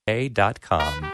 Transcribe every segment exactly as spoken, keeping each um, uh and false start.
A dot com.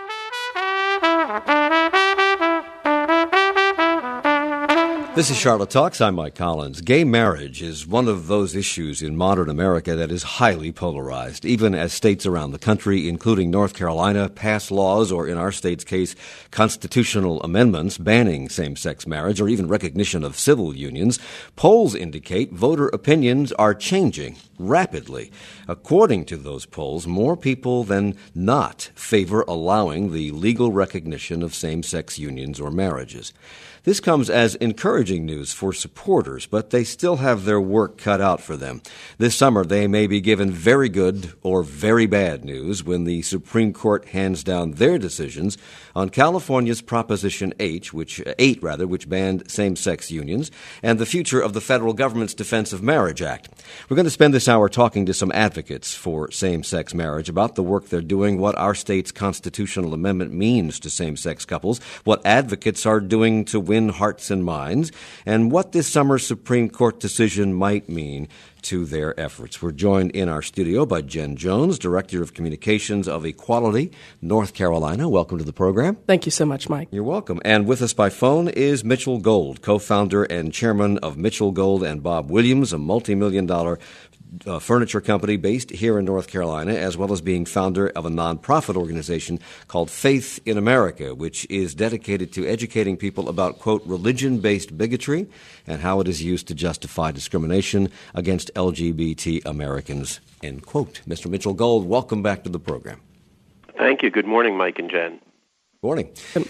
This is Charlotte Talks. I'm Mike Collins. Gay marriage is one of those issues in modern America that is highly polarized, even as states around the country, including North Carolina, pass laws, or in our state's case, constitutional amendments banning same-sex marriage or even recognition of civil unions. Polls indicate voter opinions are changing rapidly. According to those polls, more people than not favor allowing the legal recognition of same-sex unions or marriages. This comes as encouraging news for supporters, but they still have their work cut out for them. This summer, they may be given very good or very bad news when the Supreme Court hands down their decisions on California's Proposition eight, which eight rather, which banned same-sex unions, and the future of the federal government's Defense of Marriage Act. We're going to spend this hour talking to some advocates for same-sex marriage about the work they're doing, what our state's constitutional amendment means to same-sex couples, what advocates are doing to win hearts and minds, and what this summer's Supreme Court decision might mean to their efforts. We're joined in our studio by Jen Jones, Director of Communications of Equality, North Carolina. Welcome to the program. Thank you so much, Mike. You're welcome. And with us by phone is Mitchell Gold, co-founder and chairman of Mitchell Gold and Bob Williams, a multi-million dollar Uh, furniture company based here in North Carolina, as well as being founder of a nonprofit organization called Faith in America, which is dedicated to educating people about, quote, religion-based bigotry and how it is used to justify discrimination against L G B T Americans, end quote. Mister Mitchell Gold, welcome back to the program. Thank you. Good morning, Mike and Jen. Morning.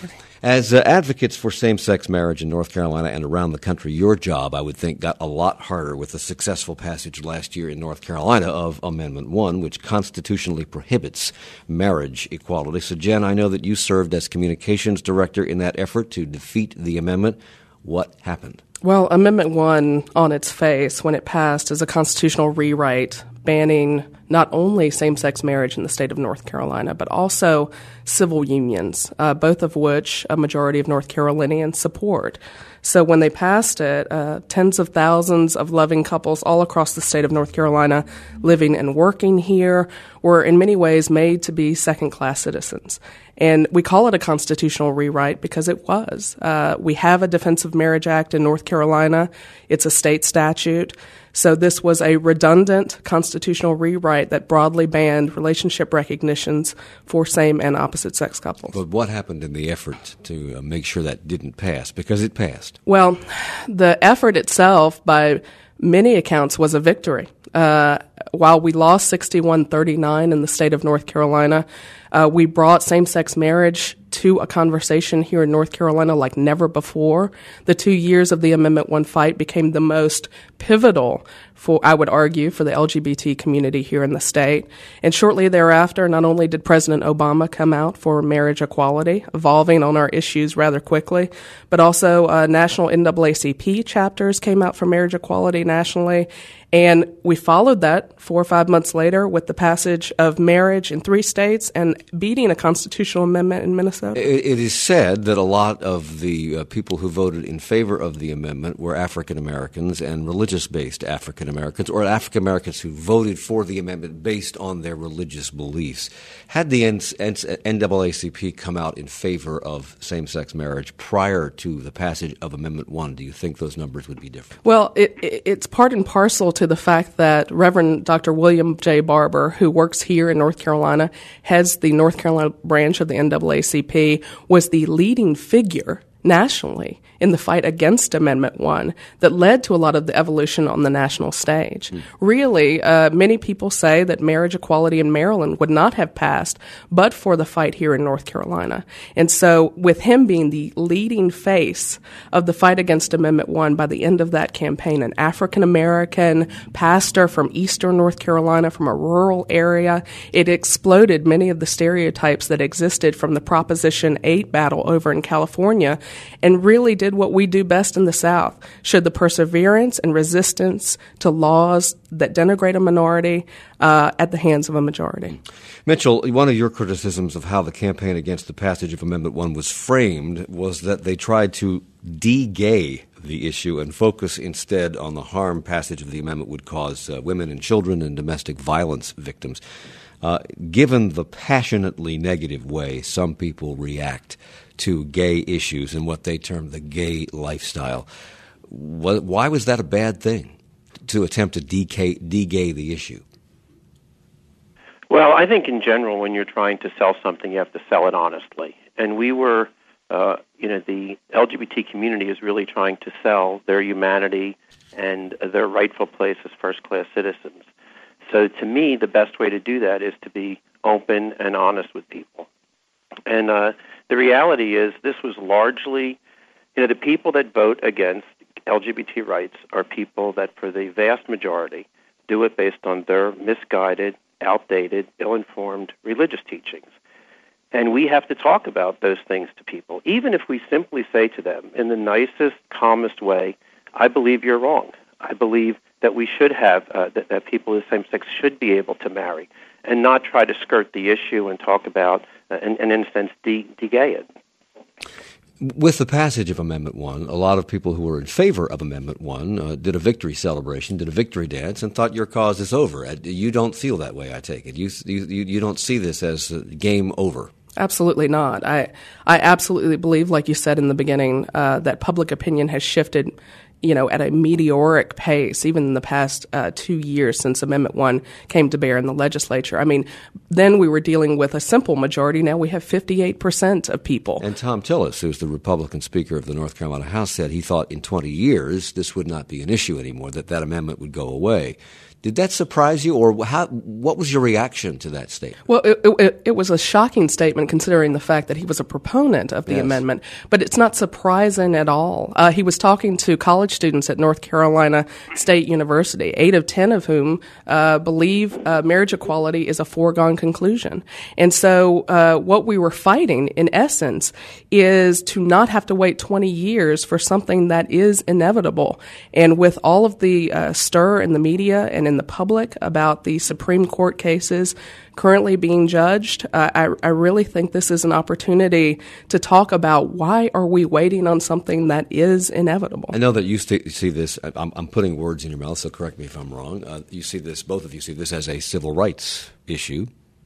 As uh, advocates for same-sex marriage in North Carolina and around the country, your job, I would think, got a lot harder with the successful passage last year in North Carolina of Amendment one, which constitutionally prohibits marriage equality. So, Jen, I know that you served as communications director in that effort to defeat the amendment. What happened? Well, Amendment one, on its face, when it passed, is a constitutional rewrite banning not only same-sex marriage in the state of North Carolina, but also civil unions, uh, both of which a majority of North Carolinians support. So when they passed it, uh, tens of thousands of loving couples all across the state of North Carolina living and working here were in many ways made to be second-class citizens. And we call it a constitutional rewrite because it was. Uh, we have a Defense of Marriage Act in North Carolina. It's a state statute. So this was a redundant constitutional rewrite that broadly banned relationship recognitions for same and opposite sex couples. But what happened in the effort to uh, make sure that didn't pass? Because it passed. Well, the effort itself, by many accounts, was a victory. Uh, while we lost sixty-one thirty-nine in the state of North Carolina, uh, we brought same-sex marriage to a conversation here in North Carolina like never before. The two years of the Amendment one fight became the most pivotal for, I would argue, for the L G B T community here in the state. And shortly thereafter, not only did President Obama come out for marriage equality, evolving on our issues rather quickly, but also uh, national N double A C P chapters came out for marriage equality nationally. And we followed that four or five months later with the passage of marriage in three states and beating a constitutional amendment in Minnesota. It, it is said that a lot of the uh, people who voted in favor of the amendment were African Americans and religious-based African Americans, or African Americans who voted for the amendment based on their religious beliefs. Had the N double A C P come out in favor of same-sex marriage prior to the passage of Amendment one, do you think those numbers would be different? Well, it, it, it's part and parcel to to the fact that Reverend Doctor William J. Barber, who works here in North Carolina, heads the North Carolina branch of the N double A C P, was the leading figure nationally in the fight against Amendment one that led to a lot of the evolution on the national stage. Mm. Really, uh, many people say that marriage equality in Maryland would not have passed but for the fight here in North Carolina. And so with him being the leading face of the fight against Amendment one, by the end of that campaign, an African-American pastor from eastern North Carolina, from a rural area, it exploded many of the stereotypes that existed from the Proposition eight battle over in California and really did what we do best in the South, showed the perseverance and resistance to laws that denigrate a minority uh, at the hands of a majority. Mitchell, one of your criticisms of how the campaign against the passage of Amendment one was framed was that they tried to de-gay the issue and focus instead on the harm passage of the amendment would cause uh, women and children and domestic violence victims. Uh, given the passionately negative way some people react to gay issues and what they term the gay lifestyle, wh- why was that a bad thing to attempt to de-gay, de-gay the issue? Well, I think in general, when you're trying to sell something, you have to sell it honestly. And we were, uh, you know, the L G B T community is really trying to sell their humanity and their rightful place as first-class citizens. So to me, the best way to do that is to be open and honest with people. And uh, the reality is this was largely, you know, the people that vote against L G B T rights are people that for the vast majority do it based on their misguided, outdated, ill-informed religious teachings. And we have to talk about those things to people, even if we simply say to them in the nicest, calmest way, I believe you're wrong. I believe that we should have, uh, that, that people of the same sex should be able to marry, and not try to skirt the issue and talk about, uh, and, and in a sense, de- de-gay it. With the passage of Amendment one, a lot of people who were in favor of Amendment one uh, did a victory celebration, did a victory dance, and thought your cause is over. You don't feel that way, I take it. You you, you don't see this as uh, game over. Absolutely not. I I absolutely believe, like you said in the beginning, uh, that public opinion has shifted, you know, at a meteoric pace, even in the past uh, two years since Amendment one came to bear in the legislature. I mean, then we were dealing with a simple majority. Now we have fifty-eight percent of people. And Tom Tillis, who's the Republican Speaker of the North Carolina House, said he thought in twenty years this would not be an issue anymore, that that amendment would go away. Did that surprise you, or how, what was your reaction to that statement? Well, it, it, it was a shocking statement considering the fact that he was a proponent of the yes. amendment, but it's not surprising at all. Uh, he was talking to college students at North Carolina State University, eight of ten of whom uh, believe uh, marriage equality is a foregone conclusion. And so uh, what we were fighting, in essence, is to not have to wait twenty years for something that is inevitable. And with all of the uh, stir in the media and in the public about the Supreme Court cases currently being judged, uh, I, I really think this is an opportunity to talk about why are we waiting on something that is inevitable. I know that you st- see this, I'm, I'm putting words in your mouth, so correct me if I'm wrong. Uh, you see this, both of you see this as a civil rights issue.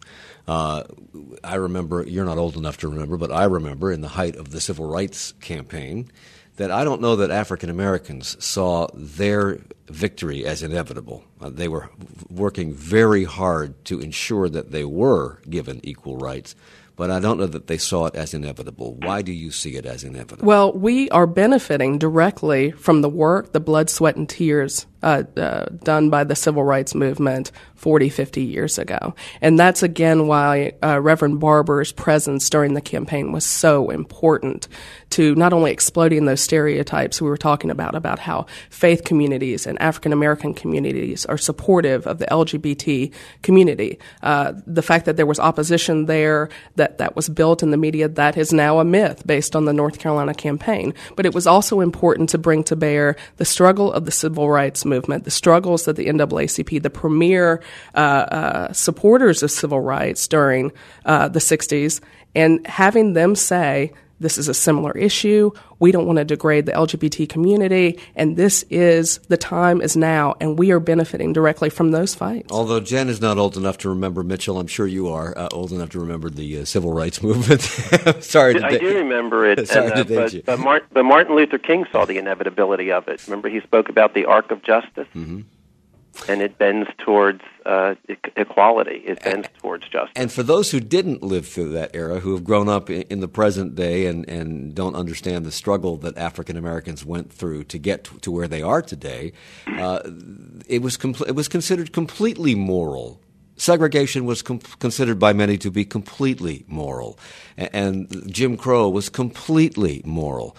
Uh, I remember, you're not old enough to remember, but I remember in the height of the civil rights campaign that I don't know that African Americans saw their victory as inevitable. Uh, they were working very hard to ensure that they were given equal rights, but I don't know that they saw it as inevitable. Why do you see it as inevitable? Well, we are benefiting directly from the work, the blood, sweat, and tears uh, uh, done by the civil rights movement forty, fifty years ago. And that's, again, why uh, Reverend Barber's presence during the campaign was so important to not only exploding those stereotypes we were talking about, about how faith communities and African-American communities are supportive of the L G B T community. Uh, the fact that there was opposition there, that that was built in the media, that is now a myth based on the North Carolina campaign. But it was also important to bring to bear the struggle of the civil rights movement, the struggles of the N double A C P, the premier uh, uh, supporters of civil rights during uh, the sixties, and having them say, this is a similar issue. We don't want to degrade the L G B T community, and this is, the time is now, and we are benefiting directly from those fights. Although Jen is not old enough to remember, Mitchell, I'm sure you are uh, old enough to remember the uh, civil rights movement. Sorry to I do remember it, Sorry and, uh, to but, but, Martin, but Martin Luther King saw the inevitability of it. Remember, he spoke about the arc of justice, mm-hmm. and it bends towards uh, e- equality. It bends and, towards justice. And for those who didn't live through that era, who have grown up in, in the present day and, and don't understand the struggle that African Americans went through to get to, to where they are today, uh, it was compl- it was considered completely moral. Segregation was com- considered by many to be completely moral, and, and Jim Crow was completely moral.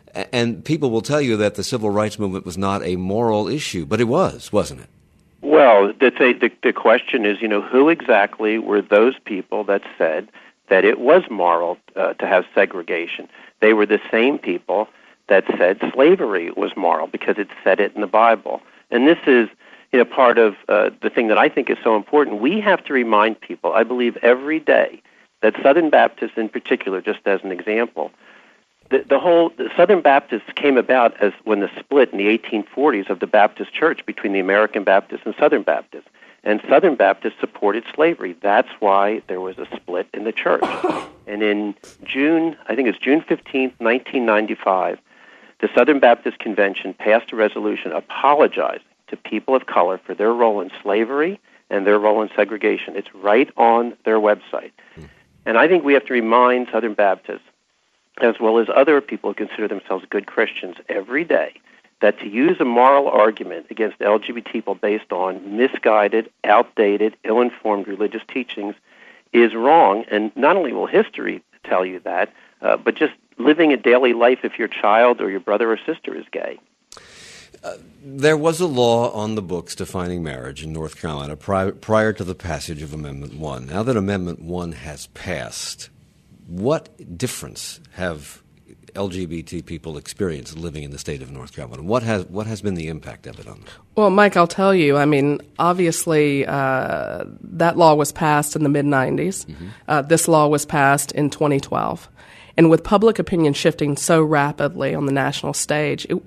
And people will tell you that the civil rights movement was not a moral issue, but it was, wasn't it? Well, the, the, the question is, you know, who exactly were those people that said that it was moral uh, to have segregation? They were the same people that said slavery was moral because it said it in the Bible. And this is, you know, part of uh, the thing that I think is so important. We have to remind people, I believe every day, that Southern Baptists in particular, just as an example, The, the whole the Southern Baptists came about as when the split in the eighteen forties of the Baptist Church between the American Baptists and Southern Baptists. and Southern Baptists supported slavery. That's why there was a split in the church. And in June, I think it's June fifteenth, nineteen ninety-five, the Southern Baptist Convention passed a resolution apologizing to people of color for their role in slavery and their role in segregation. It's right on their website. Mm. And I think we have to remind Southern Baptists, as well as other people who consider themselves good Christians, every day, that to use a moral argument against L G B T people based on misguided, outdated, ill-informed religious teachings is wrong. And not only will history tell you that, uh, but just living a daily life if your child or your brother or sister is gay. Uh, there was a law on the books defining marriage in North Carolina prior, prior to the passage of Amendment one. Now that Amendment one has passed, what difference have L G B T people experienced living in the state of North Carolina? What has what has been the impact of it on them? Well, Mike, I'll tell you. I mean, obviously, uh, that law was passed in the mid nineties. Mm-hmm. Uh, this law was passed in twenty twelve. And with public opinion shifting so rapidly on the national stage, it,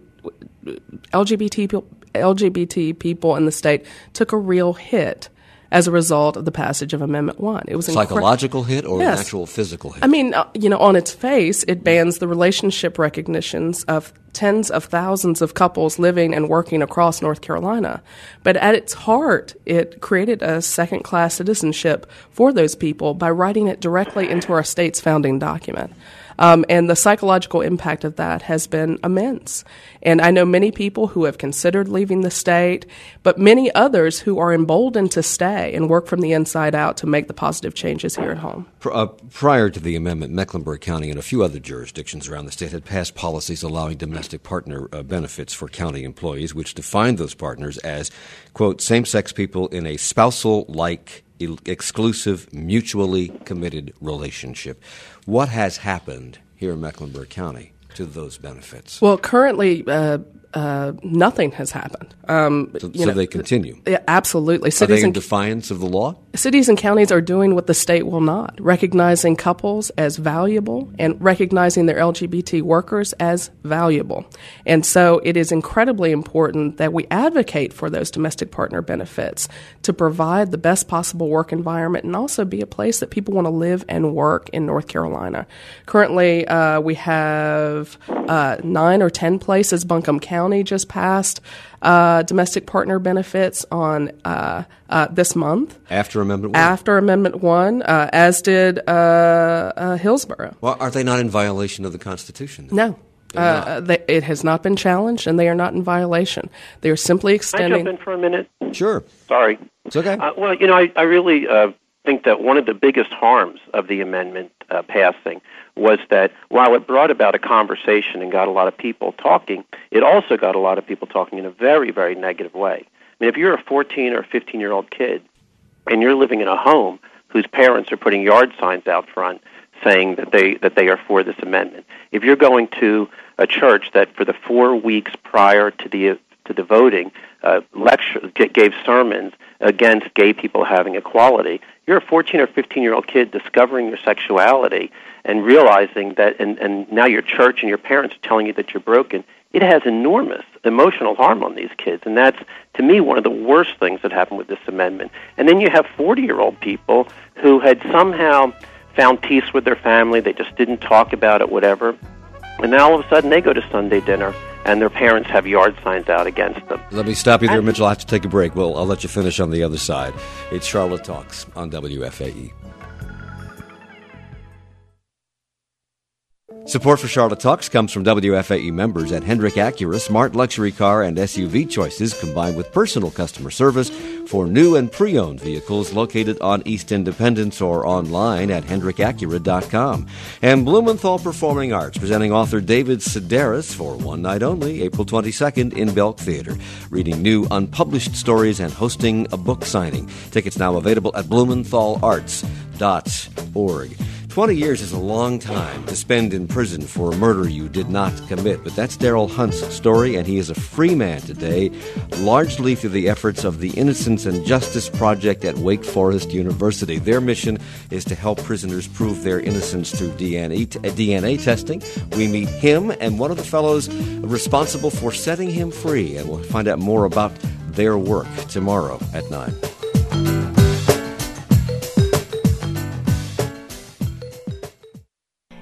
L G B T people, L G B T people in the state took a real hit as a result of the passage of Amendment one. It was psychological incre- hit or yes. an actual physical hit? I mean, uh, you know, on its face, it bans the relationship recognitions of tens of thousands of couples living and working across North Carolina. But at its heart, it created a second-class citizenship for those people by writing it directly into our state's founding document. Um, and the psychological impact of that has been immense. And I know many people who have considered leaving the state, but many others who are emboldened to stay and work from the inside out to make the positive changes here at home. Uh, prior to the amendment, Mecklenburg County and a few other jurisdictions around the state had passed policies allowing domestic partner uh, benefits for county employees, which defined those partners as, quote, same-sex people in a spousal-like exclusive, mutually committed relationship. What has happened here in Mecklenburg County to those benefits? Well, currently, uh, uh, nothing has happened. Um, so you so know, they continue? Yeah, absolutely. Cities Are they in and, defiance of the law? Cities and counties are doing what the state will not, recognizing couples as valuable and recognizing their L G B T workers as valuable. And so it is incredibly important that we advocate for those domestic partner benefits to provide the best possible work environment and also be a place that people want to live and work in North Carolina. Currently, uh, we have uh, nine or ten places. Buncombe County just passed uh, domestic partner benefits on uh, uh, this month. After Amendment one? After Amendment one, uh, as did uh, uh, Hillsborough. Well, are they not in violation of the Constitution? No. Uh, they, it has not been challenged, and they are not in violation. They are simply extending... Can I jump in for a minute? Sure. Sorry. It's okay. Uh, well, you know, I, I really uh, think that one of the biggest harms of the amendment uh, passing was that while it brought about a conversation and got a lot of people talking, it also got a lot of people talking in a very, very negative way. I mean, if you're a fourteen or fifteen-year-old kid and you're living in a home whose parents are putting yard signs out front saying that they that they are for this amendment, if you're going to a church that for the four weeks prior to the to the voting uh, lecture gave sermons against gay people having equality, you're a fourteen or fifteen-year-old kid discovering your sexuality and realizing that, and, and now your church and your parents are telling you that you're broken. It has enormous emotional harm on these kids, and that's, to me, one of the worst things that happened with this amendment. And then you have forty-year-old people who had somehow found peace with their family, they just didn't talk about it, whatever, and now all of a sudden they go to Sunday dinner and their parents have yard signs out against them. Let me stop you there, Mitchell. I have to take a break. Well, I'll let you finish on the other side. It's Charlotte Talks on W F A E. Support for Charlotte Talks comes from W F A E members at Hendrick Acura, smart luxury car and S U V choices combined with personal customer service for new and pre-owned vehicles located on East Independence or online at hendrick acura dot com. And Blumenthal Performing Arts presenting author David Sedaris for one night only, April twenty-second in Belk Theater, reading new unpublished stories and hosting a book signing. Tickets now available at blumenthal arts dot org. Twenty years is a long time to spend in prison for a murder you did not commit, but that's Daryl Hunt's story, and he is a free man today, largely through the efforts of the Innocence and Justice Project at Wake Forest University. Their mission is to help prisoners prove their innocence through D N A, D N A testing. We meet him and one of the fellows responsible for setting him free, and we'll find out more about their work tomorrow at nine.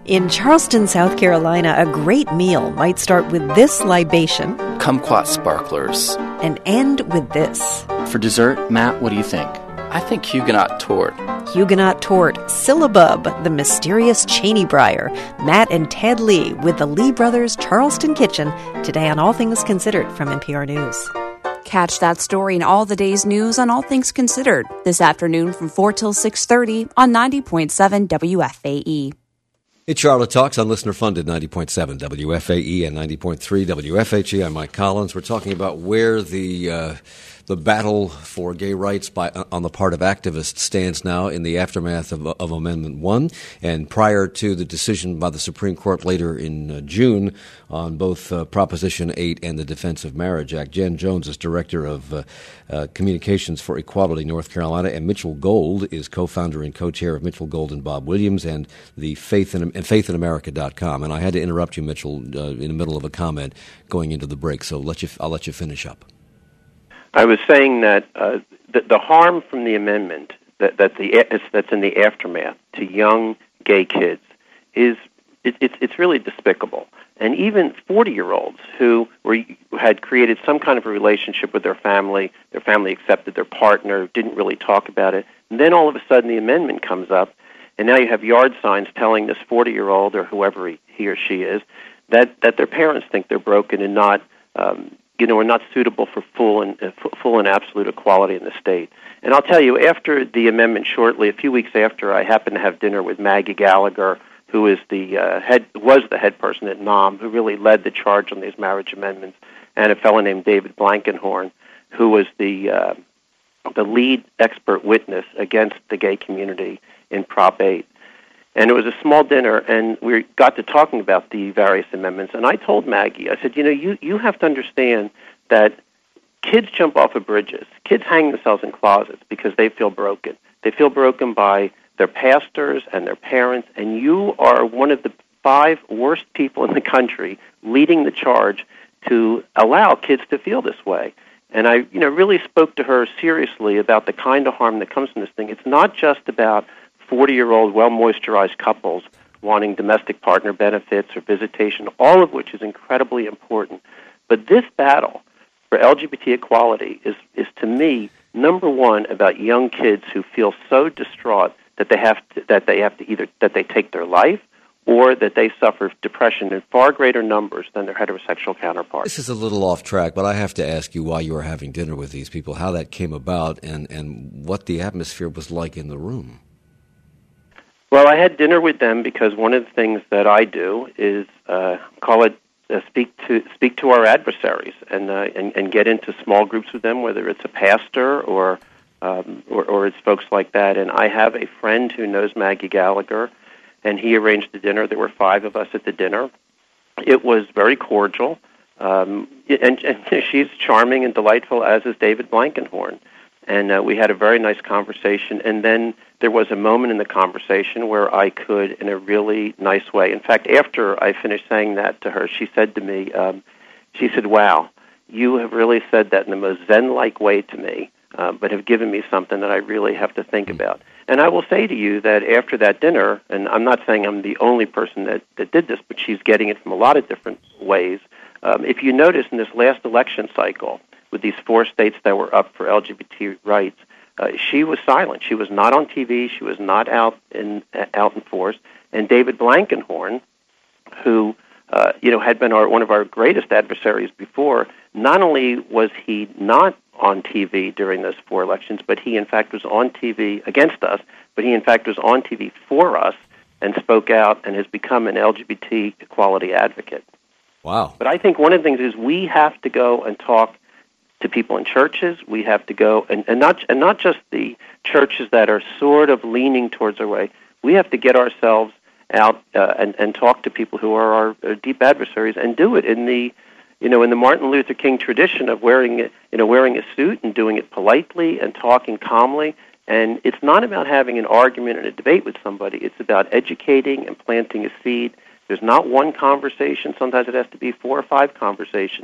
In Charleston, South Carolina, a great meal might start with this libation, kumquat sparklers, and end with this. For dessert, Matt, what do you think? I think Huguenot Tort. Huguenot Tort, Syllabub, the mysterious Cheney Briar, Matt and Ted Lee with the Lee Brothers Charleston Kitchen, today on All Things Considered from N P R News. Catch that story and all the day's news on All Things Considered this afternoon from four till six thirty on ninety point seven W F A E. It's Charlotte Talks on listener-funded ninety point seven W F A E and ninety point three W F H E. I'm Mike Collins. We're talking about where the uh, the battle for gay rights by on the part of activists stands now in the aftermath of, of Amendment one and prior to the decision by the Supreme Court later in uh, June on both uh, Proposition eight and the Defense of Marriage Act. Jen Jones is Director of uh, uh, Communications for Equality North Carolina, and Mitchell Gold is co-founder and co-chair of Mitchell Gold and Bob Williams and the Faith in, and faith in america dot com. And I had to interrupt you, Mitchell, uh, in the middle of a comment going into the break, so let you, I'll let you finish up. I was saying that uh, the, the harm from the amendment that, that the that's in the aftermath to young gay kids is it, it's it's really despicable. And even forty-year-olds who were who had created some kind of a relationship with their family, their family accepted their partner, didn't really talk about it, and then all of a sudden the amendment comes up, and now you have yard signs telling this forty-year-old or whoever he, he or she is that, that their parents think they're broken and not um, you know, are not suitable for full and uh, full and absolute equality in the state. And I'll tell you, after the amendment, shortly, a few weeks after, I happened to have dinner with Maggie Gallagher, who is the uh, head was the head person at N O M, who really led the charge on these marriage amendments, and a fellow named David Blankenhorn, who was the uh, the lead expert witness against the gay community in Prop eight. And it was a small dinner, and we got to talking about the various amendments. And I told Maggie, I said, you know, you, you have to understand that kids jump off of bridges. Kids hang themselves in closets because they feel broken. They feel broken by their pastors and their parents, and you are one of the five worst people in the country leading the charge to allow kids to feel this way. And I, you know, really spoke to her seriously about the kind of harm that comes from this thing. It's not just about forty-year-old, well-moisturized couples wanting domestic partner benefits or visitation, all of which is incredibly important. But this battle for L G B T equality is, is to me, number one, about young kids who feel so distraught that they have to, that they have to either that they take their life or that they suffer depression in far greater numbers than their heterosexual counterparts. This is a little off track, but I have to ask you why you were having dinner with these people, how that came about, and, and what the atmosphere was like in the room. Well, I had dinner with them because one of the things that I do is uh, call it uh, speak to speak to our adversaries and, uh, and and get into small groups with them, whether it's a pastor or, um, or or it's folks like that. And I have a friend who knows Maggie Gallagher, and he arranged the dinner. There were five of us at the dinner. It was very cordial, um, and, and she's charming and delightful, as is David Blankenhorn. And uh, we had a very nice conversation, and then there was a moment in the conversation where I could, in a really nice way, in fact, after I finished saying that to her, she said to me, um, she said, wow, you have really said that in the most Zen-like way to me, uh, but have given me something that I really have to think about. And I will say to you that after that dinner, and I'm not saying I'm the only person that, that did this, but she's getting it from a lot of different ways. Um, if you notice in this last election cycle, with these four states that were up for L G B T rights, uh, she was silent. She was not on T V. She was not out in uh, out in force. And David Blankenhorn, who uh, you know had been our, one of our greatest adversaries before, not only was he not on T V during those four elections, but he in fact was on T V against us. But he in fact was on T V for us and spoke out and has become an L G B T equality advocate. Wow! But I think one of the things is we have to go and talk to people in churches. We have to go, and, and not and not just the churches that are sort of leaning towards our way. We have to get ourselves out uh, and, and talk to people who are our, our deep adversaries, and do it in the, you know, in the Martin Luther King tradition of wearing, you know, wearing a suit and doing it politely and talking calmly. And it's not about having an argument and a debate with somebody. It's about educating and planting a seed. There's not one conversation. Sometimes it has to be four or five conversations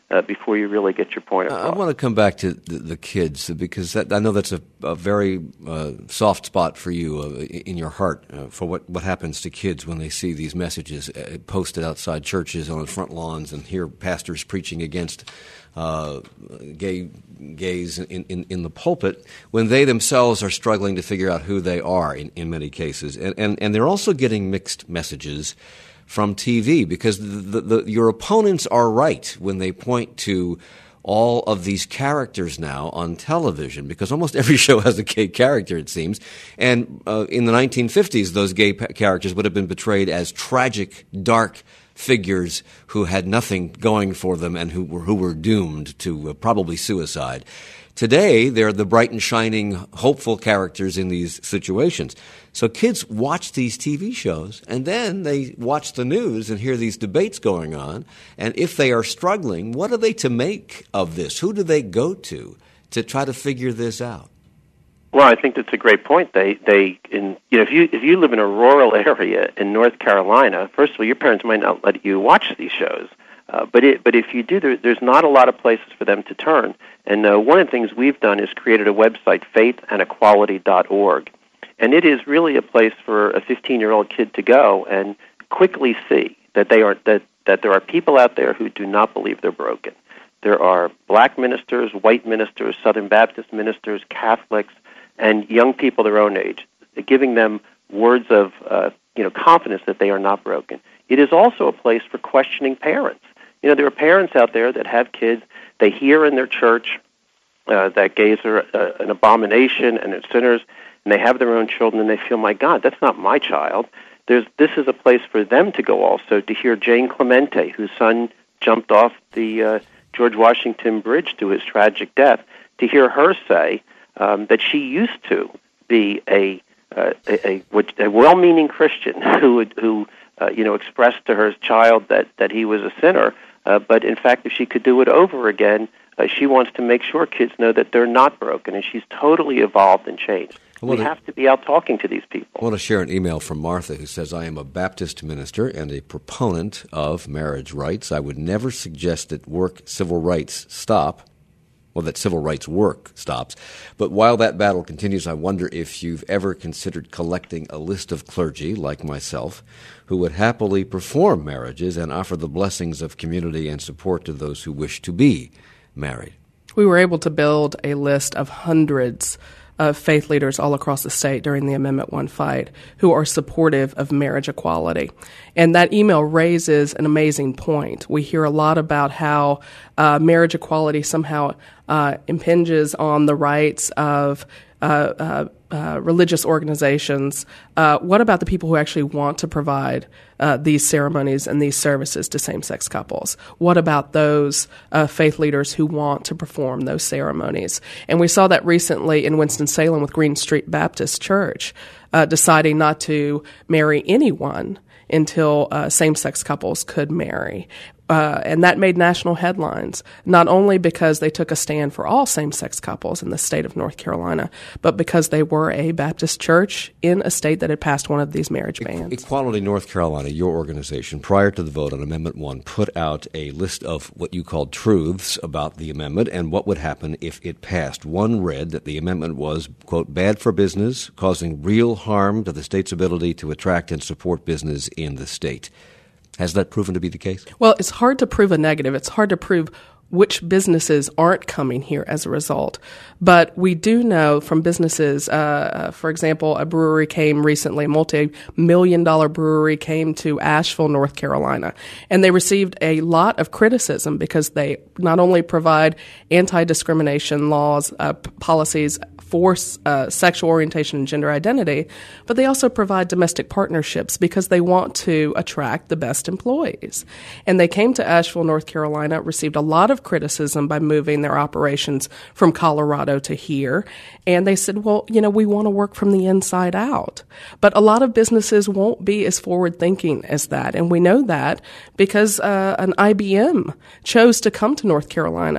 uh, before you really get your point across. I want to come back to the, the kids, because that, I know that's a, a very uh, soft spot for you uh, in your heart uh, for what, what happens to kids when they see these messages uh, posted outside churches on the front lawns and hear pastors preaching against uh, gay gays in, in, in the pulpit, when they themselves are struggling to figure out who they are in, in many cases. And, and, and they're also getting mixed messages from T V, because the, the, the, your opponents are right when they point to all of these characters now on television, because almost every show has a gay character, it seems. And uh, in the nineteen fifties, those gay pa- characters would have been portrayed as tragic, dark figures who had nothing going for them and who were, who were doomed to uh, probably suicide. Today, they're the bright and shining, hopeful characters in these situations. So kids watch these T V shows, and then they watch the news and hear these debates going on. And if they are struggling, what are they to make of this? Who do they go to to try to figure this out? Well, I think that's a great point. They, they, in you know, if you if you live in a rural area in North Carolina, first of all, your parents might not let you watch these shows. Uh, but it, but if you do, there, there's not a lot of places for them to turn. And uh, one of the things we've done is created a website, faith and equality dot org. And it is really a place for a fifteen-year-old kid to go and quickly see that they are that, that there are people out there who do not believe they're broken. There are black ministers, white ministers, Southern Baptist ministers, Catholics, and young people their own age, giving them words of uh, you know confidence that they are not broken. It is also a place for questioning parents. You know, there are parents out there that have kids. They hear in their church uh, that gays are uh, an abomination and they're sinners, and they have their own children, and they feel, my God, that's not my child. There's this is a place for them to go also to hear Jane Clemente, whose son jumped off the uh, George Washington Bridge to his tragic death, to hear her say um, that she used to be a uh, a, a, a well-meaning Christian who would, who uh, you know expressed to her child that, that he was a sinner. Uh, but in fact, if she could do it over again, uh, she wants to make sure kids know that they're not broken, and she's totally evolved and changed. We to, have to be out talking to these people. I want to share an email from Martha, who says, I am a Baptist minister and a proponent of marriage rights. I would never suggest that work civil rights stop, well, that civil rights work stops. But while that battle continues, I wonder if you've ever considered collecting a list of clergy, like myself, who would happily perform marriages and offer the blessings of community and support to those who wish to be married. We were able to build a list of hundreds of faith leaders all across the state during the Amendment one fight who are supportive of marriage equality. And that email raises an amazing point. We hear a lot about how uh, marriage equality somehow uh, impinges on the rights of uh, uh, uh, religious organizations. Uh, what about the people who actually want to provide uh, these ceremonies and these services to same-sex couples? What about those uh, faith leaders who want to perform those ceremonies? And we saw that recently in Winston-Salem with Green Street Baptist Church, uh, deciding not to marry anyone until uh, same-sex couples could marry. Uh, and that made national headlines, not only because they took a stand for all same-sex couples in the state of North Carolina, but because they were a Baptist church in a state that had passed one of these marriage bans. Equality North Carolina, your organization, prior to the vote on Amendment one, put out a list of what you called truths about the amendment and what would happen if it passed. One read that the amendment was, quote, bad for business, causing real harm to the state's ability to attract and support business in the state. Has that proven to be the case? Well, it's hard to prove a negative. It's hard to prove which businesses aren't coming here as a result. But we do know from businesses, uh, for example, a brewery came recently, a multi-million dollar brewery came to Asheville, North Carolina, and they received a lot of criticism because they not only provide anti-discrimination laws, uh, p- policies for uh, sexual orientation and gender identity, but they also provide domestic partnerships because they want to attract the best employees. And they came to Asheville, North Carolina, received a lot of criticism by moving their operations from Colorado to here. And they said, well, you know, we want to work from the inside out. But a lot of businesses won't be as forward-thinking as that. And we know that because uh, an I B M chose to come to North Carolina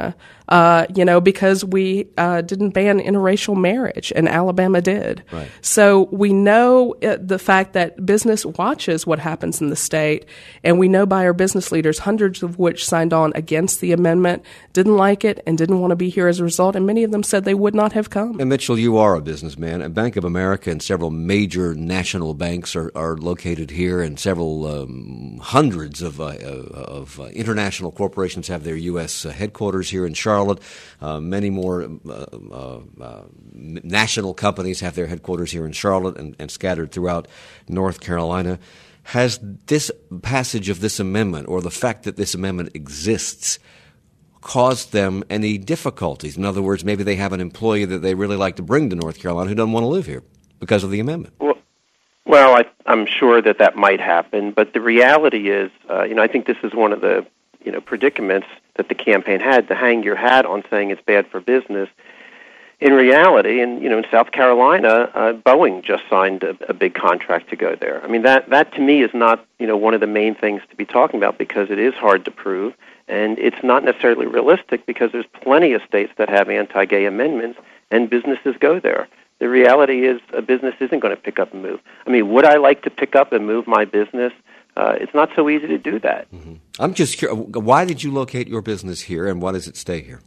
uh, you know, because we uh, didn't ban interracial marriage, and Alabama did. Right. So we know uh, the fact that business watches what happens in the state, and we know by our business leaders, hundreds of which signed on against the amendment, didn't like it, and didn't want to be here as a result, and many of them said they would not have come. And Mitchell, you are a businessman, and Bank of America and several major national banks are, are located here, and several um, hundreds of, uh, of uh, international corporations have their U S uh, headquarters here in Charlotte. Uh, many more uh, uh, uh, national companies have their headquarters here in Charlotte and, and scattered throughout North Carolina. Has this passage of this amendment, or the fact that this amendment exists, caused them any difficulties? In other words, maybe they have an employee that they really like to bring to North Carolina who doesn't want to live here because of the amendment. Well, well I, I'm sure that that might happen, but the reality is, uh, you know, I think this is one of the, you know, predicaments that the campaign had, to hang your hat on saying it's bad for business. In reality, and you know, in South Carolina, uh, Boeing just signed a, a big contract to go there. I mean, that that to me is not, you know, one of the main things to be talking about, because it is hard to prove, and it's not necessarily realistic, because there's plenty of states that have anti-gay amendments, and businesses go there. The reality is, a business isn't going to pick up and move. I mean, would I like to pick up and move my business? Uh, it's not so easy to do that. Mm-hmm. I'm just curious, why did you locate your business here, and why does it stay here?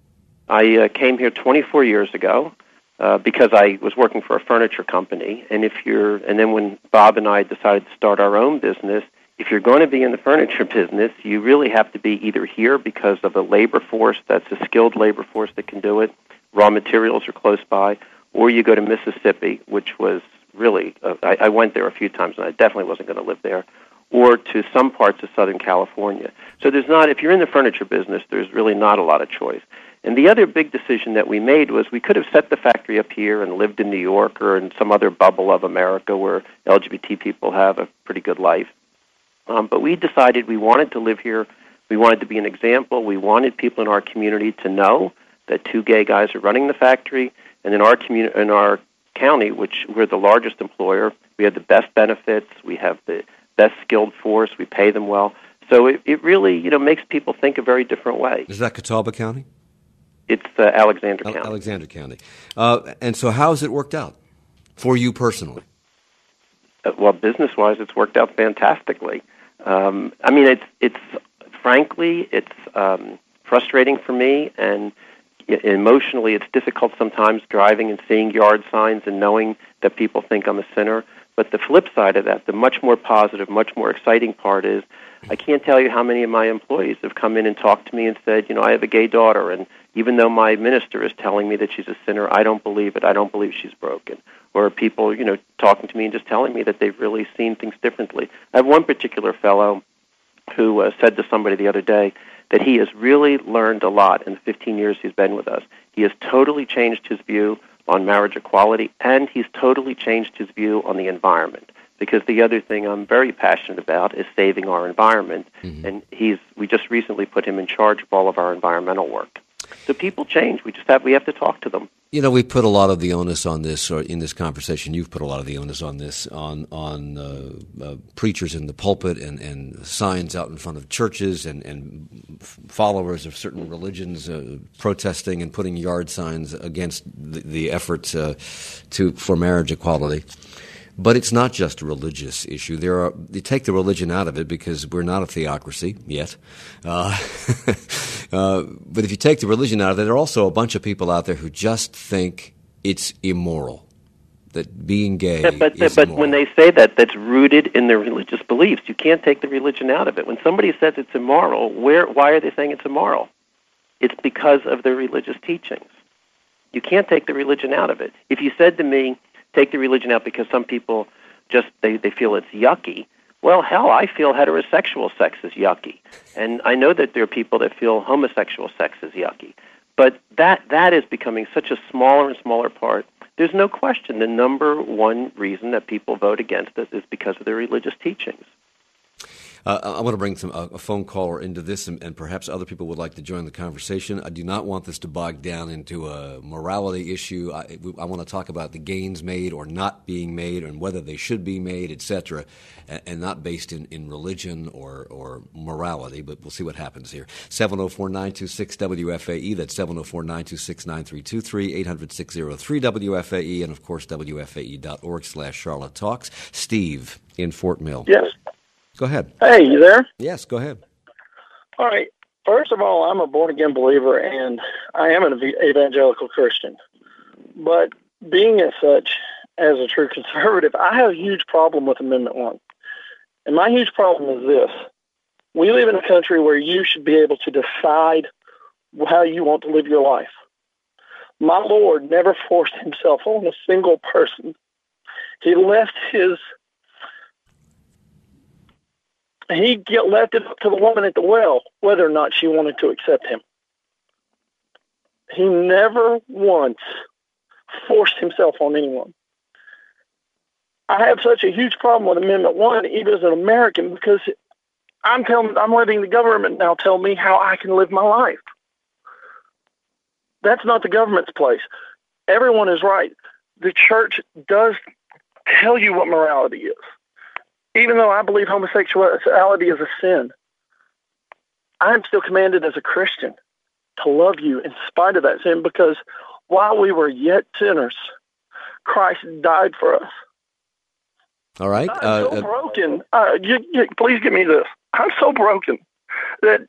I uh, came here twenty-four years ago uh, because I was working for a furniture company, and if you're, and then when Bob and I decided to start our own business, if you're going to be in the furniture business, you really have to be either here because of a labor force that's a skilled labor force that can do it, raw materials are close by, or you go to Mississippi, which was really, uh, I, I went there a few times, and I definitely wasn't going to live there, or to some parts of Southern California. So there's not, if you're in the furniture business, there's really not a lot of choice. And the other big decision that we made was we could have set the factory up here and lived in New York or in some other bubble of America where L G B T people have a pretty good life. Um, but we decided we wanted to live here. We wanted to be an example. We wanted people in our community to know that two gay guys are running the factory. And in our community, in our county, which we're the largest employer, we have the best benefits. We have the best skilled force. We pay them well. So it, it really, you know, makes people think a very different way. Is that Catawba County? It's uh, Alexander County. Alexander County. Uh, and so how has it worked out for you personally? Uh, well, business-wise, it's worked out fantastically. Um, I mean, it's, it's frankly, it's um, frustrating for me, and emotionally it's difficult sometimes driving and seeing yard signs and knowing that people think I'm a sinner. But the flip side of that, the much more positive, much more exciting part is I can't tell you how many of my employees have come in and talked to me and said, you know, I have a gay daughter, and even though my minister is telling me that she's a sinner, I don't believe it. I don't believe she's broken. Or people, you know, talking to me and just telling me that they've really seen things differently. I have one particular fellow who uh, said to somebody the other day that he has really learned a lot in the fifteen years he's been with us. He has totally changed his view on marriage equality, and he's totally changed his view on the environment. Because the other thing I'm very passionate about is saving our environment, mm-hmm. and he's we just recently put him in charge of all of our environmental work. So people change. We just have we have to talk to them. You know, we put a lot of the onus on this, or in this conversation, you've put a lot of the onus on this, on on uh, uh, preachers in the pulpit and, and signs out in front of churches and, and followers of certain religions uh, protesting and putting yard signs against the, the efforts uh, to for marriage equality. But it's not just a religious issue. There are you take the religion out of it because we're not a theocracy yet. Uh, uh, but if you take the religion out of it, there are also a bunch of people out there who just think it's immoral, that being gay yeah, but, is but immoral. When they say that, that's rooted in their religious beliefs. You can't take the religion out of it. When somebody says it's immoral, where why are they saying it's immoral? It's because of their religious teachings. You can't take the religion out of it. If you said to me, take the religion out because some people just, they, they feel it's yucky. Well, hell, I feel heterosexual sex is yucky. And I know that there are people that feel homosexual sex is yucky. But that that is becoming such a smaller and smaller part. There's no question the number one reason that people vote against us is because of their religious teachings. Uh, I want to bring some, a, a phone caller into this, and, and perhaps other people would like to join the conversation. I do not want this to bog down into a morality issue. I, I want to talk about the gains made or not being made and whether they should be made, et cetera, and, and not based in, in religion or, or morality, but we'll see what happens here. seven oh four, nine two six, W F A E. That's seven oh four, nine two six, nine three two three, eight hundred, six oh three, W F A E, and, of course, W F A E dot org slash Charlotte Talks. Steve in Fort Mill. Yes. Go ahead. Hey, you there? Yes, go ahead. All right. First of all, I'm a born-again believer, and I am an evangelical Christian. But being as such, as a true conservative, I have a huge problem with Amendment one. And my huge problem is this. We live in a country where you should be able to decide how you want to live your life. My Lord never forced himself on a single person. He left his... He get, left it up to the woman at the well whether or not she wanted to accept him. He never once forced himself on anyone. I have such a huge problem with Amendment one, even as an American, because I'm telling, I'm letting the government now tell me how I can live my life. That's not the government's place. Everyone is right. The church does tell you what morality is. Even though I believe homosexuality is a sin, I'm still commanded as a Christian to love you in spite of that sin, because while we were yet sinners, Christ died for us. All right. I'm uh, so uh, broken. Uh, you, you, please give me this. I'm so broken that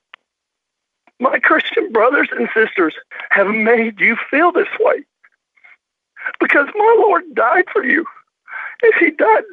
my Christian brothers and sisters have made you feel this way, because my Lord died for you. If he died...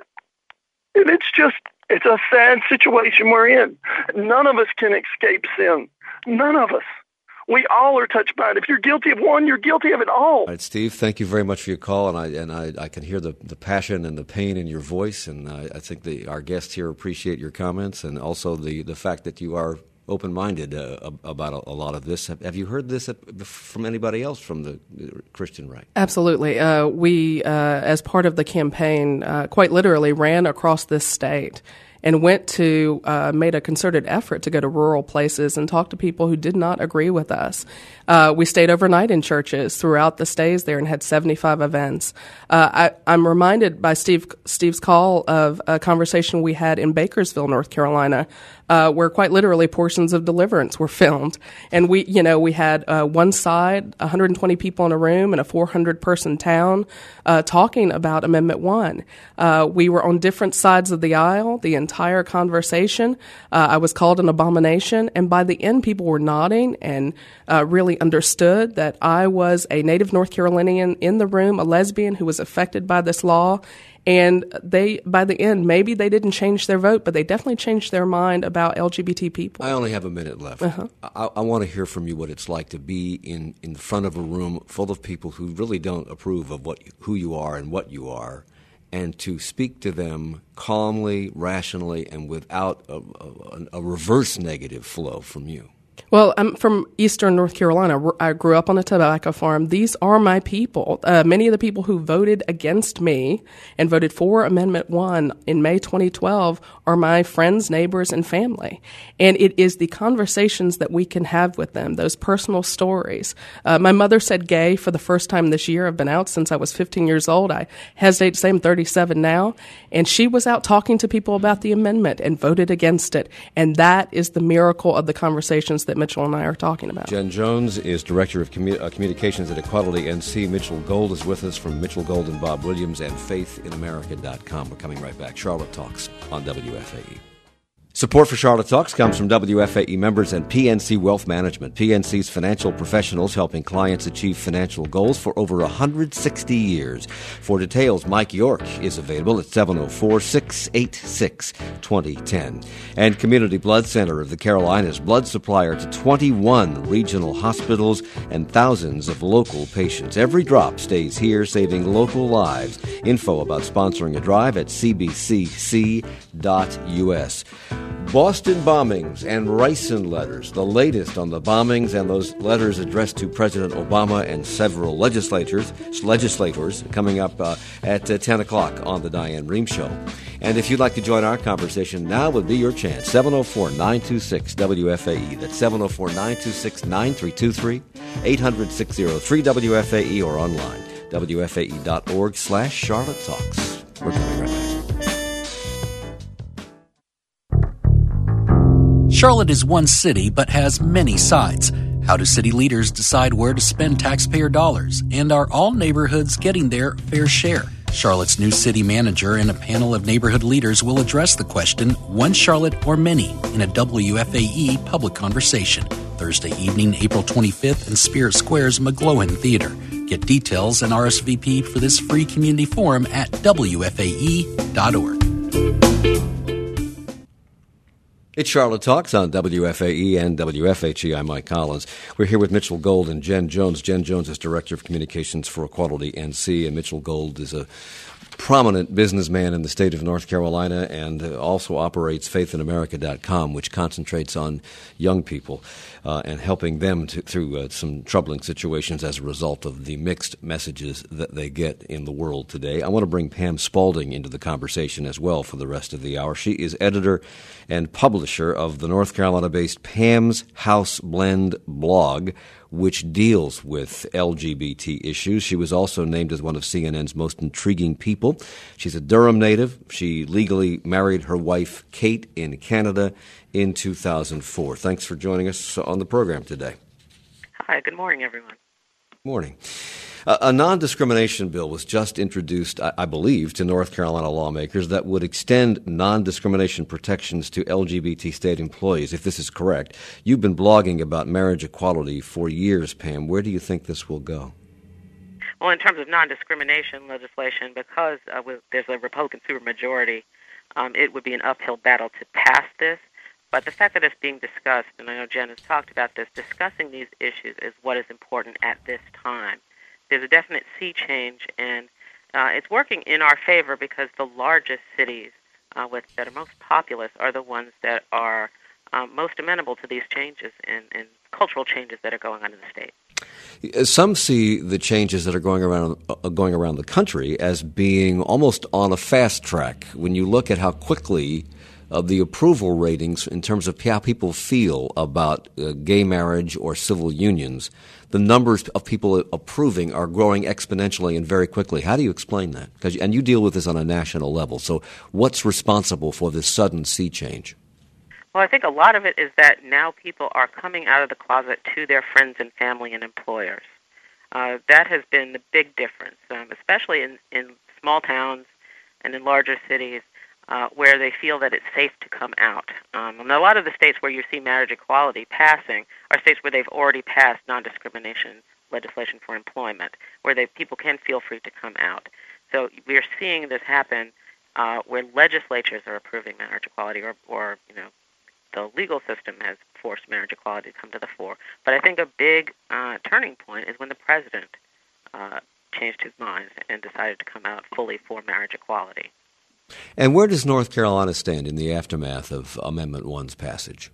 And it's just, it's a sad situation we're in. None of us can escape sin. None of us. We all are touched by it. If you're guilty of one, you're guilty of it all. All right, Steve, thank you very much for your call, and I and I, I can hear the, the passion and the pain in your voice, and I, I think the, our guests here appreciate your comments, and also the, the fact that you are open-minded uh, about a, a lot of this. Have, have you heard this from anybody else from the Christian right? Absolutely. Uh, we, uh, as part of the campaign, uh, quite literally ran across this state and went to, uh, made a concerted effort to go to rural places and talk to people who did not agree with us. Uh, we stayed overnight in churches throughout the stays there and had seventy-five events. Uh, I, I'm reminded by Steve, Steve's call of a conversation we had in Bakersville, North Carolina, uh, where quite literally portions of Deliverance were filmed. And we, you know, we had, uh, one side, one hundred twenty people in a room in a four hundred person town, uh, talking about Amendment one. Uh, we were on different sides of the aisle the entire conversation. Uh, I was called an abomination. And by the end, people were nodding and, uh, really understood that I was a native North Carolinian in the room, a lesbian who was affected by this law. And they, by the end, maybe they didn't change their vote, but they definitely changed their mind about L G B T people. I only have a minute left. Uh-huh. I, I want to hear from you what it's like to be in, in front of a room full of people who really don't approve of what you, who you are and what you are, and to speak to them calmly, rationally, and without a, a, a reverse negative flow from you. Well, I'm from eastern North Carolina. I grew up on a tobacco farm. These are my people. Uh, many of the people who voted against me and voted for Amendment one in May twenty twelve are my friends, neighbors, and family. And it is the conversations that we can have with them, those personal stories. Uh, my mother said gay for the first time this year. I've been out since I was fifteen years old. I hesitate to say I'm thirty-seven now. And she was out talking to people about the amendment and voted against it. And that is the miracle of the conversations that Mitchell and I are talking about. Jen Jones is Director of Commu- uh, Communications at Equality N C. Mitchell Gold is with us from Mitchell Gold and Bob Williams and faith in america dot com. We're coming right back. Charlotte Talks on W F A E. Support for Charlotte Talks comes from W F A E members and P N C Wealth Management. P N C's financial professionals helping clients achieve financial goals for over one hundred sixty years. For details, Mike York is available at seven oh four, six eight six, two oh one oh. And Community Blood Center of the Carolinas, blood supplier to twenty-one regional hospitals and thousands of local patients. Every drop stays here, saving local lives. Info about sponsoring a drive at c b c c dot u s. Boston bombings and ricin letters, the latest on the bombings and those letters addressed to President Obama and several legislators, legislators coming up uh, at uh, ten o'clock on the Diane Rehm Show. And if you'd like to join our conversation, now would be your chance. seven oh four, nine two six, W F A E. That's seven oh four, nine two six, nine three two three, eight hundred, six oh three, W F A E, or online, W F A E dot org slash Charlotte Talks. We're coming right back. Charlotte is one city but has many sides. How do city leaders decide where to spend taxpayer dollars? And are all neighborhoods getting their fair share? Charlotte's new city manager and a panel of neighborhood leaders will address the question, one Charlotte or many, in a W F A E public conversation. Thursday evening, April twenty-fifth in Spirit Square's McGlohan Theater. Get details and R S V P for this free community forum at W F A E dot org. It's Charlotte Talks on W F A E and W F H E. I'm Mike Collins. We're here with Mitchell Gold and Jen Jones. Jen Jones is Director of Communications for Equality N C, and Mitchell Gold is a prominent businessman in the state of North Carolina and also operates faith in america dot com, which concentrates on young people uh, and helping them to, through uh, some troubling situations as a result of the mixed messages that they get in the world today. I want to bring Pam Spalding into the conversation as well for the rest of the hour. She is editor and publisher of the North Carolina-based Pam's House Blend blog, which deals with L G B T issues. She was also named as one of C N N's most intriguing people. She's a Durham native. She legally married her wife, Kate, in Canada in two thousand four. Thanks for joining us on the program today. Hi, good morning, everyone. Morning. Uh, a non-discrimination bill was just introduced, I, I believe, to North Carolina lawmakers that would extend non-discrimination protections to L G B T state employees, if this is correct. You've been blogging about marriage equality for years, Pam. Where do you think this will go? Well, in terms of non-discrimination legislation, because uh, with, there's a Republican supermajority, um, it would be an uphill battle to pass this. But the fact that it's being discussed, and I know Jen has talked about this, discussing these issues is what is important at this time. There's a definite sea change, and uh, it's working in our favor because the largest cities uh, with that are most populous are the ones that are um, most amenable to these changes and, and cultural changes that are going on in the state. Some see the changes that are going around uh, going around the country as being almost on a fast track. When you look at how quickly uh, the approval ratings in terms of how people feel about uh, gay marriage or civil unions, the numbers of people approving are growing exponentially and very quickly. How do you explain that? 'Cause, and you deal with this on a national level. So what's responsible for this sudden sea change? Well, I think a lot of it is that now people are coming out of the closet to their friends and family and employers. Uh, that has been the big difference, um, especially in, in small towns and in larger cities uh, where they feel that it's safe to come out. Um, and a lot of the states where you see marriage equality passing are states where they've already passed non-discrimination legislation for employment, where they, people can feel free to come out. So we're seeing this happen uh, where legislatures are approving marriage equality or, or you know, the legal system has forced marriage equality to come to the fore. But I think a big uh, turning point is when the president uh, changed his mind and decided to come out fully for marriage equality. And where does North Carolina stand in the aftermath of Amendment one's passage?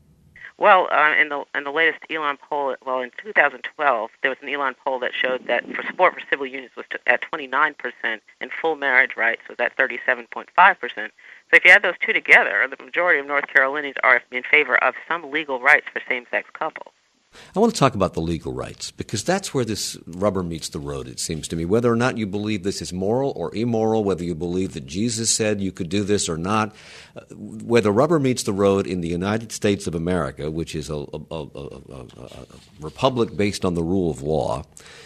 Well, uh, in the in the latest Elon poll, well, in two thousand twelve, there was an Elon poll that showed that for support for civil unions was to, at twenty-nine percent, and full marriage rights was at thirty-seven point five percent. So if you add those two together, the majority of North Carolinians are in favor of some legal rights for same-sex couples. I want to talk about the legal rights, because that's where this rubber meets the road, it seems to me. Whether or not you believe this is moral or immoral, whether you believe that Jesus said you could do this or not, uh, where the rubber meets the road in the United States of America, which is a, a, a, a, a republic based on the rule of law,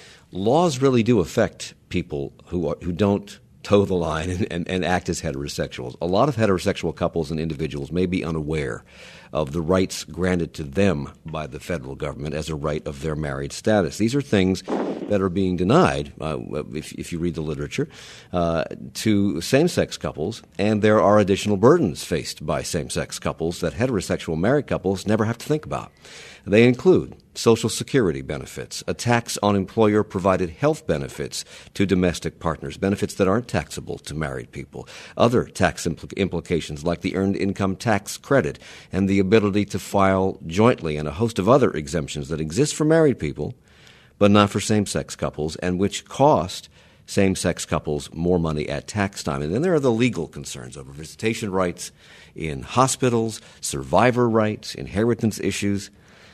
laws really do affect people who are, who don't toe the line and, and, and act as heterosexuals. A lot of heterosexual couples and individuals may be unaware of the rights granted to them by the federal government as a right of their married status. These are things that are being denied, uh, if, if you read the literature, uh, to same-sex couples, and there are additional burdens faced by same-sex couples that heterosexual married couples never have to think about. They include Social Security benefits, a tax on employer-provided health benefits to domestic partners, benefits that aren't taxable to married people, other tax impl- implications like the Earned Income Tax Credit and the ability to file jointly, and a host of other exemptions that exist for married people but not for same-sex couples, and which cost same-sex couples more money at tax time. And then there are the legal concerns over visitation rights in hospitals, survivor rights, inheritance issues.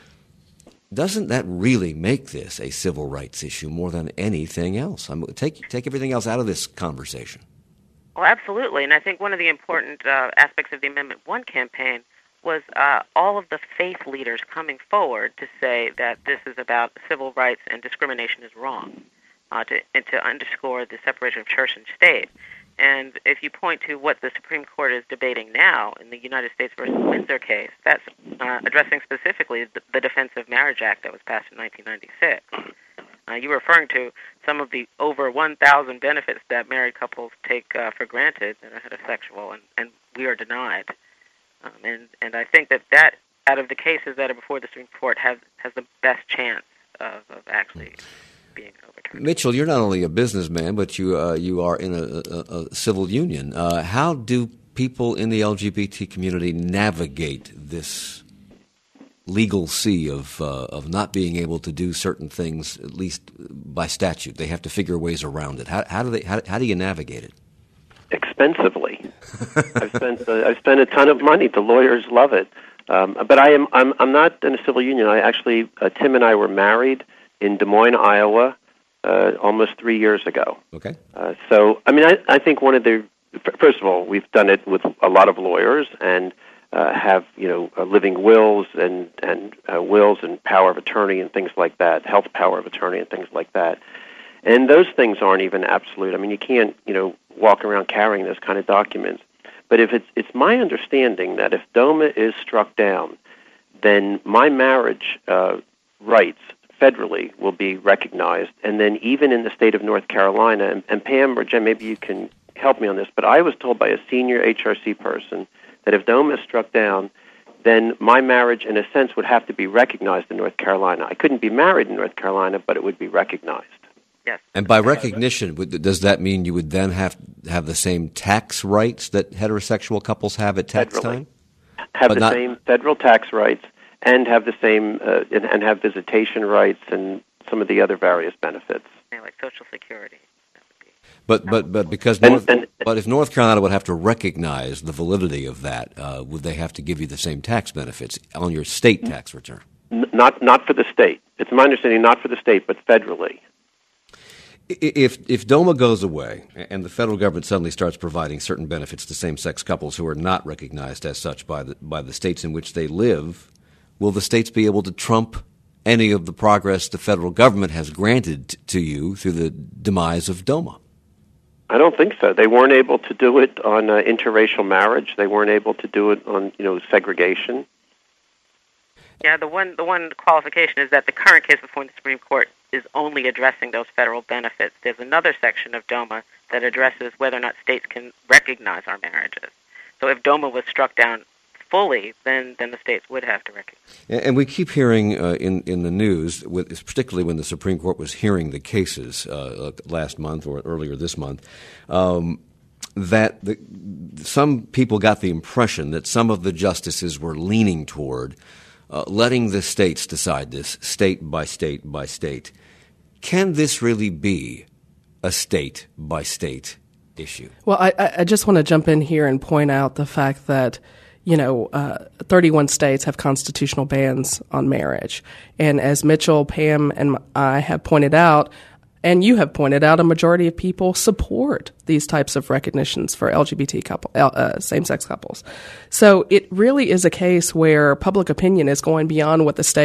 Doesn't that really make this a civil rights issue more than anything else? I'm, take take everything else out of this conversation. Well, absolutely. And I think one of the important uh, aspects of the Amendment one campaign was uh, all of the faith leaders coming forward to say that this is about civil rights and discrimination is wrong, uh, to, and to underscore the separation of church and state. And if you point to what the Supreme Court is debating now in the United States versus Windsor case, that's uh, addressing specifically the, the Defense of Marriage Act that was passed in nineteen ninety-six. Uh, you were referring to some of the over one thousand benefits that married couples take uh, for granted that are heterosexual, and, and we are denied. Um, and, and I think that that, out of the cases that are before the Supreme Court, has, has the best chance of, of actually being overturned. Mitchell, you're not only a businessman, but you uh, you are in a, a, a civil union. Uh, how do people in the L G B T community navigate this legal sea of uh, of not being able to do certain things, at least by statute? They have to figure ways around it. How, how do they? How, how do you navigate it? Expensively. I've spent uh, I've spent a ton of money. The lawyers love it, um, but I am I'm I'm not in a civil union. I actually uh, Tim and I were married in Des Moines, Iowa, uh, almost three years ago. Okay. Uh, so, I mean, I, I think one of the, first of all, we've done it with a lot of lawyers and uh, have, you know, uh, living wills and, and uh, wills and power of attorney and things like that, health power of attorney and things like that. And those things aren't even absolute. I mean, you can't, you know, walk around carrying those kind of documents. But if it's, it's my understanding that if DOMA is struck down, then my marriage uh, rights federally will be recognized, and then even in the state of North Carolina, and, and Pam or Jen, maybe you can help me on this, but I was told by a senior H R C person that if DOMA is struck down, then my marriage, in a sense, would have to be recognized in North Carolina. I couldn't be married in North Carolina, but it would be recognized. Yes. And by recognition, would, does that mean you would then have have the same tax rights that heterosexual couples have at tax Federally. time? Have But the not- same federal tax rights, and have the same uh, and, and have visitation rights and some of the other various benefits. Yeah, like Social Security. But but but because And- North, and- but if North Carolina would have to recognize the validity of that, uh, would they have to give you the same tax benefits on your state tax return? N- not not for the state. It's my understanding, not for the state, but federally. If if DOMA goes away and the federal government suddenly starts providing certain benefits to same-sex couples who are not recognized as such by the by the states in which they live, will the states be able to trump any of the progress the federal government has granted t- to you through the demise of DOMA? I don't think so. They weren't able to do it on uh, interracial marriage. They weren't able to do it on, you know, segregation. Yeah, the one the one qualification is that the current case before the Supreme Court is only addressing those federal benefits. There's another section of DOMA that addresses whether or not states can recognize our marriages. So if DOMA was struck down fully, then, then the states would have to recognize. And, and we keep hearing uh, in in the news, with, particularly when the Supreme Court was hearing the cases uh, last month or earlier this month, um, that the, some people got the impression that some of the justices were leaning toward Uh, letting the states decide this, state by state by state. Can this really be a state by state issue? Well, I, I just want to jump in here and point out the fact that, you know, uh, thirty-one states have constitutional bans on marriage. And as Mitchell, Pam, and I have pointed out, and you have pointed out, a majority of people support these types of recognitions for L G B T couple, uh, same-sex couples. So it really is a case where public opinion is going beyond what the states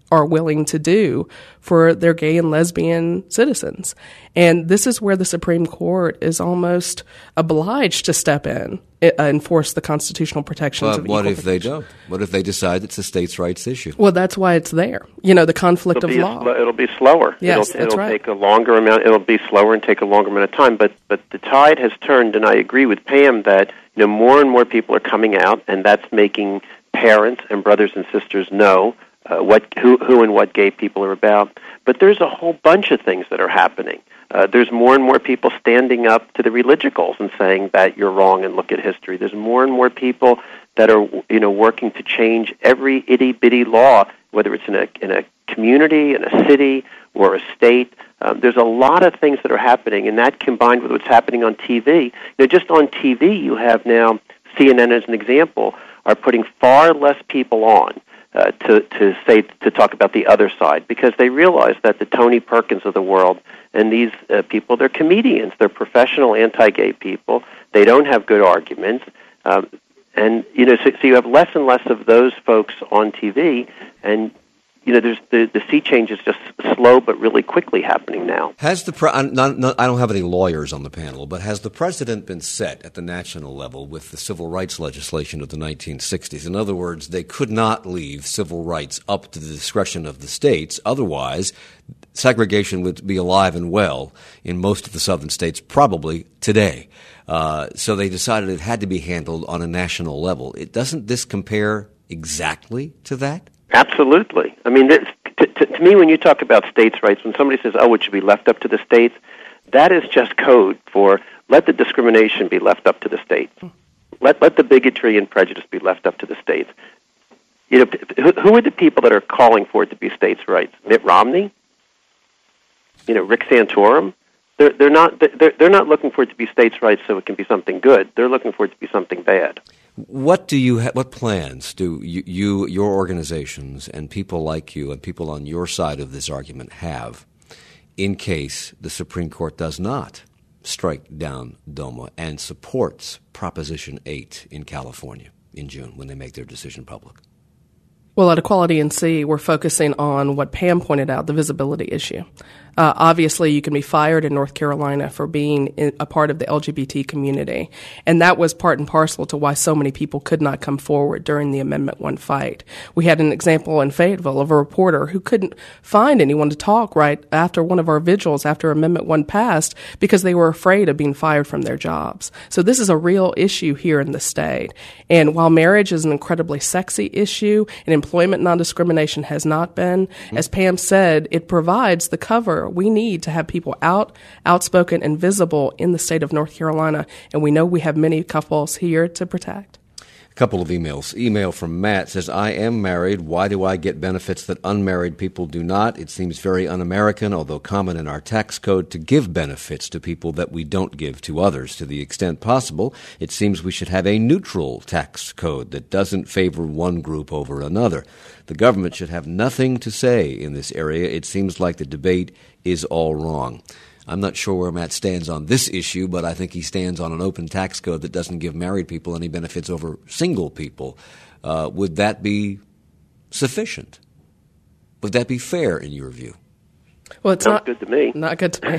are willing to do for their gay and lesbian citizens. And this is where the Supreme Court is almost obliged to step in, uh, enforce the constitutional protections but of what equal if they protection. don't? What if they decide it's a states' rights issue? Well, that's why it's there. You know, the conflict it'll of be law. Sl- it'll be slower. Yes, it'll, that's it'll right. take a longer amount. It'll be slower and take a longer amount of time. But but the tide has turned, and I agree with Pam that you know more and more people are coming out, and that's making parents and brothers and sisters know uh, what who who and what gay people are about. But there's a whole bunch of things that are happening. Uh, there's more and more people standing up to the religicals and saying that you're wrong and look at history. There's more and more people that are, you know, working to change every itty bitty law, whether it's in a in a community, in a city, or a state. Um, there's a lot of things that are happening, and that combined with what's happening on T V. You know, just on T V, you have now C N N as an example are putting far less people on uh, to to say to talk about the other side because they realize that the Tony Perkins of the world and these uh, people, they're comedians, they're professional anti-gay people. They don't have good arguments. Um, And, you know, so, so you have less and less of those folks on T V, and, you know, there's the, the sea change is just slow but really quickly happening now. Has the pre- I'm not, not, I don't have any lawyers on the panel, but has the precedent been set at the national level with the civil rights legislation of the nineteen sixties? In other words, they could not leave civil rights up to the discretion of the states. Otherwise, segregation would be alive and well in most of the southern states probably today. Uh, so they decided it had to be handled on a national level. It doesn't this compare exactly to that? Absolutely. I mean, this, to, to, to me, when you talk about states' rights, when somebody says, oh, it should be left up to the states, that is just code for let the discrimination be left up to the states. Let let the bigotry and prejudice be left up to the states. You know, who, who are the people that are calling for it to be states' rights? Mitt Romney? You know, Rick Santorum? They're, they're not they're, they're not looking for it to be states' rights so it can be something good. They're looking for it to be something bad. What do you ha- what plans do you, you, your organizations, and people like you and people on your side of this argument have in case the Supreme Court does not strike down DOMA and supports Proposition eight in California in June when they make their decision public? Well, at Equality N C, we're focusing on what Pam pointed out, the visibility issue. Uh, obviously, you can be fired in North Carolina for being in, a part of the L G B T community. And that was part and parcel to why so many people could not come forward during the Amendment one fight. We had an example in Fayetteville of a reporter who couldn't find anyone to talk right after one of our vigils after Amendment one passed because they were afraid of being fired from their jobs. So this is a real issue here in the state. And while marriage is an incredibly sexy issue and employment non-discrimination has not been, mm-hmm. as Pam said, it provides the cover we need to have people out, outspoken, and visible in the state of North Carolina, and we know we have many couples here to protect. A couple of emails. Email from Matt says, I am married. Why do I get benefits that unmarried people do not? It seems very un-American, although common in our tax code, to give benefits to people that we don't give to others. To the extent possible, it seems we should have a neutral tax code that doesn't favor one group over another. The government should have nothing to say in this area. It seems like the debate is all wrong. I'm not sure where Matt stands on this issue, but I think he stands on an open tax code that doesn't give married people any benefits over single people. Uh, would that be sufficient? Would that be fair in your view? Well, it's Sounds not good to me. Not good to me.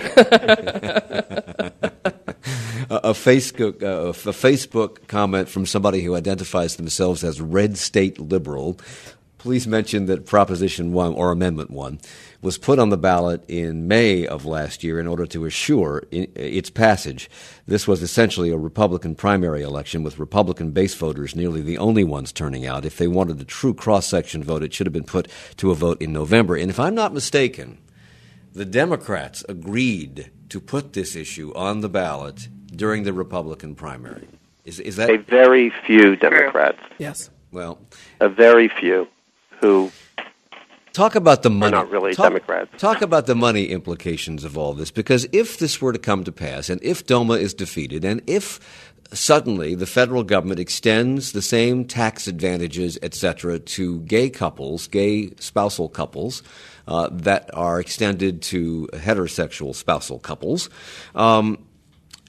a, a, Facebook, uh, a Facebook comment from somebody who identifies themselves as red state liberal. Please mention that Proposition one, or Amendment one, was put on the ballot in May of last year in order to assure its passage. This was essentially a Republican primary election with Republican base voters nearly the only ones turning out. If they wanted a true cross-section vote, it should have been put to a vote in November. And if I'm not mistaken, the Democrats agreed to put this issue on the ballot during the Republican primary. Is, is that a very few Democrats? Yes. Well, a very few who talk about the money. Are not really talk, Democrats. Talk about the money implications of all this, because if this were to come to pass, and if DOMA is defeated, and if suddenly the federal government extends the same tax advantages, et cetera, to gay couples, gay spousal couples, uh, that are extended to heterosexual spousal couples, um,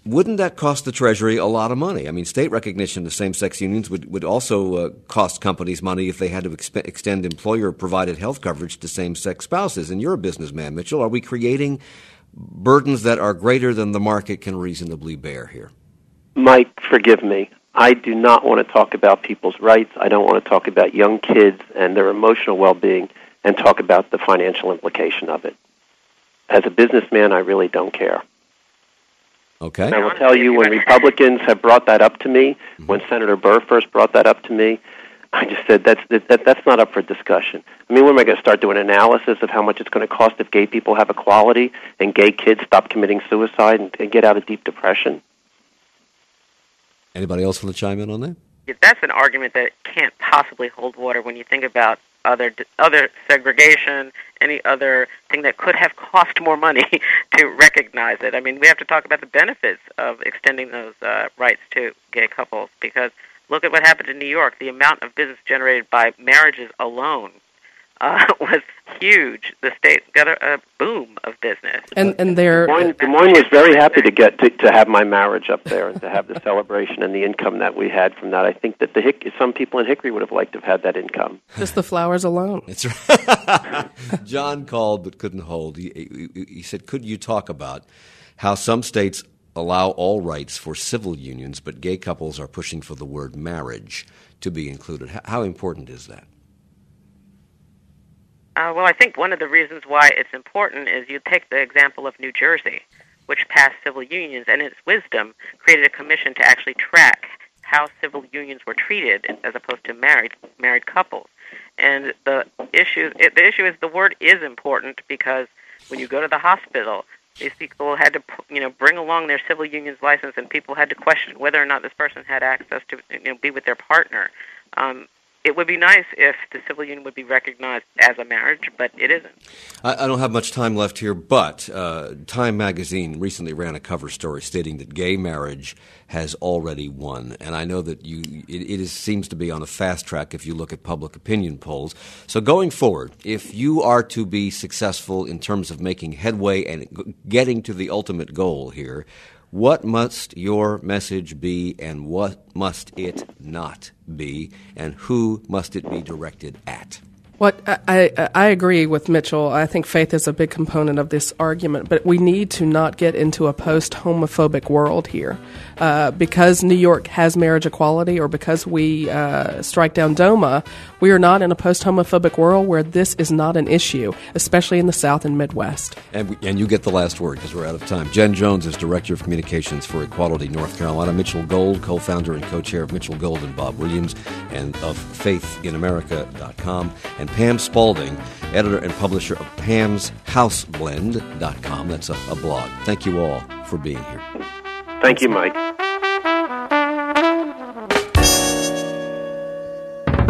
wouldn't that cost the Treasury a lot of money? I mean, state recognition of same-sex unions would, would also uh, cost companies money if they had to exp- extend employer-provided health coverage to same-sex spouses. And you're a businessman, Mitchell. Are we creating burdens that are greater than the market can reasonably bear here? Mike, forgive me. I do not want to talk about people's rights. I don't want to talk about young kids and their emotional well-being and talk about the financial implication of it. As a businessman, I really don't care. Okay. And I will tell you, when Republicans have brought that up to me, mm-hmm. when Senator Burr first brought that up to me, I just said, that's that, that, that's not up for discussion. I mean, when am I going to start doing analysis of how much it's going to cost if gay people have equality and gay kids stop committing suicide and, and get out of deep depression? Anybody else want to chime in on that? Yeah, that's an argument that can't possibly hold water when you think about other other segregation, any other thing that could have cost more money to recognize it. I mean, we have to talk about the benefits of extending those uh, rights to gay couples, because look at what happened in New York. The amount of business generated by marriages alone uh, was huge. The state got a, a boom of business. And and there, Des Moines, Des Moines was very happy to get to, to have my marriage up there and to have the celebration and the income that we had from that. I think that the Hick, some people in Hickory would have liked to have had that income. Just the flowers alone. It's right. John called but couldn't hold. He, he, he said, could you talk about how some states allow all rights for civil unions, but gay couples are pushing for the word marriage to be included? How important is that? Uh, well, I think one of the reasons why it's important is you take the example of New Jersey, which passed civil unions, and in its wisdom created a commission to actually track how civil unions were treated as opposed to married married couples. And the issue it, the issue is the word is important, because when you go to the hospital, these people had to, you know, bring along their civil union's license, and people had to question whether or not this person had access to, you know, be with their partner. Um, It would be nice if the civil union would be recognized as a marriage, but it isn't. I, I don't have much time left here, but uh, Time magazine recently ran a cover story stating that gay marriage has already won. And I know that you it, it is, seems to be on a fast track if you look at public opinion polls. So going forward, if you are to be successful in terms of making headway and getting to the ultimate goal here, what must your message be, and what must it not be, and who must it be directed at? What I, I, I agree with Mitchell. I think faith is a big component of this argument, but we need to not get into a post-homophobic world here. Uh, because New York has marriage equality, or because we uh, strike down DOMA, we are not in a post-homophobic world where this is not an issue, especially in the South and Midwest. And, we, and you get the last word because we're out of time. Jen Jones is Director of Communications for Equality North Carolina. Mitchell Gold, co-founder and co-chair of Mitchell Gold and Bob Williams, and of faith in america dot com. And Pam Spalding, editor and publisher of pams house blend dot com. That's a, a blog. Thank you all for being here. Thank you, Mike.